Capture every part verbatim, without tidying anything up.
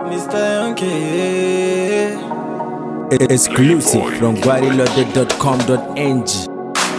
Mister Yonkey. Exclusive from guarilode dot com dot n g.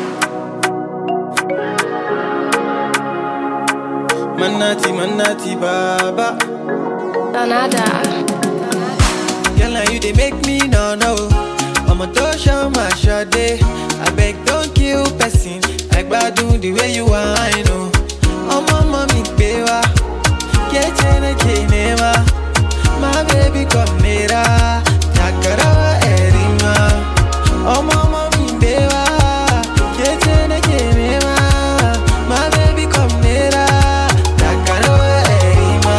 Manati, manati, baba. Danada. Girl, now you they make me no no. I'm a tosha, my shot day. I beg, don't kill person. Like badu the way you are, I know. Oh, my mommy, baby. Get chene kenema. My baby, come nearer. Takara, erima. Oh, my mommy, baby. Get chene kenema. My baby, come nearer. Takara, erima.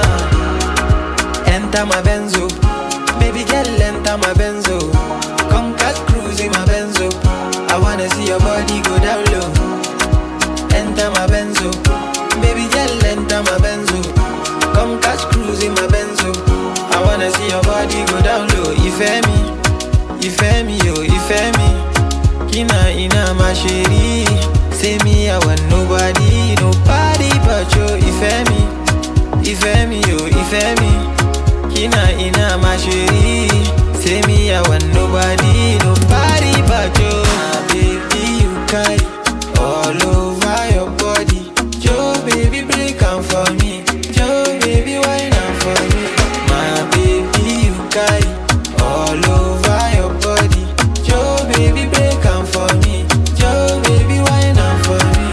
Enter my benzo. Baby girl, enter my benzo. Come catch cruise in my benzo. I wanna see your body go down low. Enter my benzo. Baby girl, enter my benzo. Come catch cruise in my benzo. I wanna see your body go down low. Ife mi, ife mi yo, ife mi. Kina ina my sheri. Say me I want nobody, nobody but you. Ife mi, ife mi yo, ife mi. Kina ina my sheri. Say me I want nobody, nobody but you. My baby you carry all over your body. Joe baby break am for me. Joe baby wine am for me. My baby you carry all over your body. Joe baby break am for me. Joe baby wine am for me.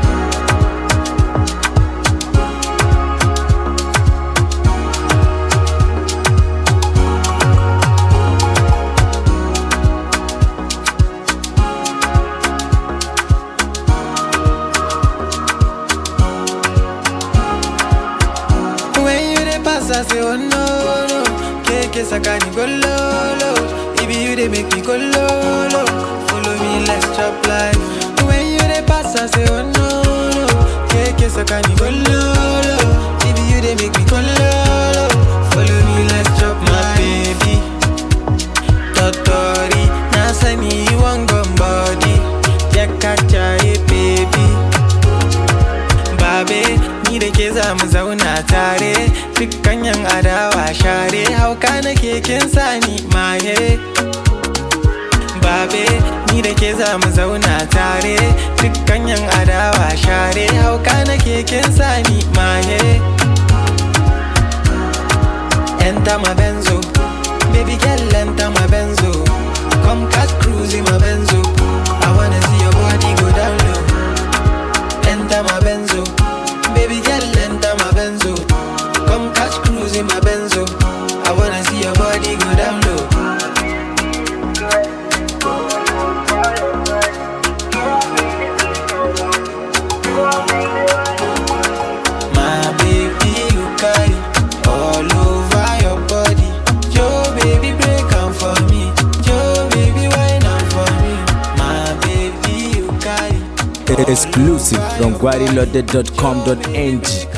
I say oh no no, keke sakani go low low. If you they make me go low low, follow me let's chop life. When you they pass I say oh no no, keke sakani go low low. If you they make me go low low, follow me let's chop my baby. Totori, na say me you want go body, jakacha e baby. Babe, ni da ke za mu zauna tare. Dukkan yan adawa share. Hauka na keken sani maye. Babe, ni da ke za mu zauna tare. Dukkan yan adawa share. Hauka na keken sani maye. Enter my benzo. Baby girl, enter my benzo. Come catch cruise in my benzo. I wanna see your body go down low. Enter my benzo. Baby girl, enter my benzo. Come catch cruise in my benzo. I wanna see your body go down low. My baby, you carry all over your body. Joe baby, break am for me. Joe baby, wine am for me. My baby, you carry. Exclusive from guarilode dot com dot n g.